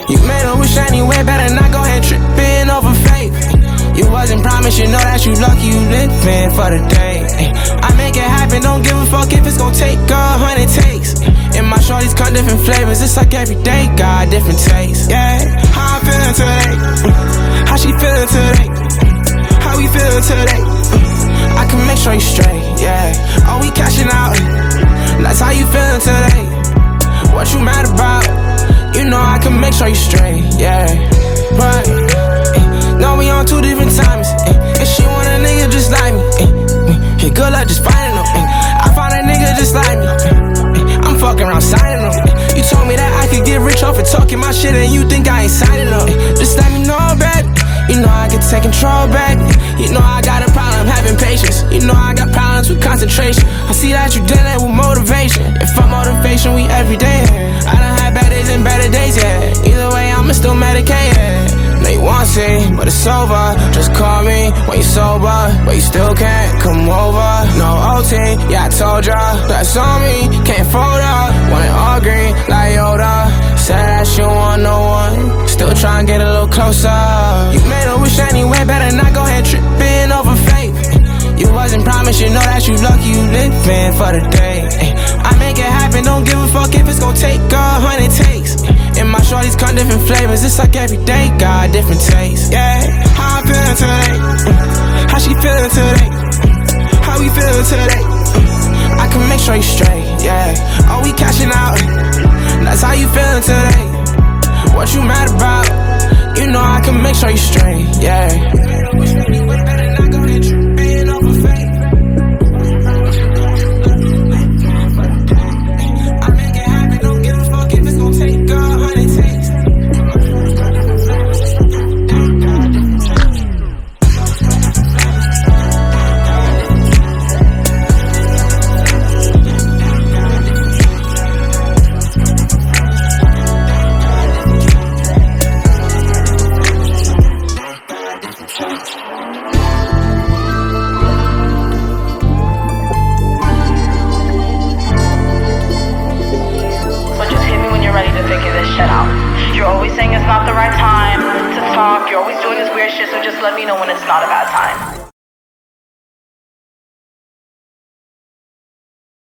You made a wish anyway, better not go ahead tripping over faith. You wasn't promised, you know that you lucky you living for the day. I make it happen, don't give a fuck if it's gon' take 100 takes. And my shorties come different flavors, it's like every day got different tastes. Yeah, how I'm feeling today, how she feeling today, how we feeling today. I can make sure you straight, yeah. Oh, we cashing out, that's how you feeling today. What you mad about? You know I can make sure you straight, yeah. But no, we on two different times, and she want a nigga just like me. Yeah, good luck just finding them. I found a nigga just like me. I'm fucking around signing them. You told me that I could get rich off of talking my shit, and you think I ain't signing up. Just let me know, baby. You know I can take control, baby. You know I got a problem having patience. You know I got problems with concentration. I see that you dealing with motivation. If I'm motivation, we everyday. I done had bad days and better days, yeah. Either way, I'ma still medicate, yeah. No, you want to, but it's over. Just call me when you're sober, but you still can't come over. No OT, yeah, I told ya. That's on me, can't fold up. Want it all green, like Yoda. Said that you want no one, still trying to get a little closer. You made a wish anyway, better not go ahead tripping over faith. You wasn't promised, you know that you lucky you living for the day. I make it happen, don't give a fuck if it's gon' take 100 takes. And my shorties come different flavors, it's like every day got different tastes. Yeah, how I'm feeling today, how she feeling today, how we feeling today. I can make sure you straight, yeah. Oh, we cashing out, that's how you feeling today. What you mad about? You know I can make sure you straight, yeah. You're always saying it's not the right time to talk. You're always doing this weird shit, so just let me know when it's not a bad time.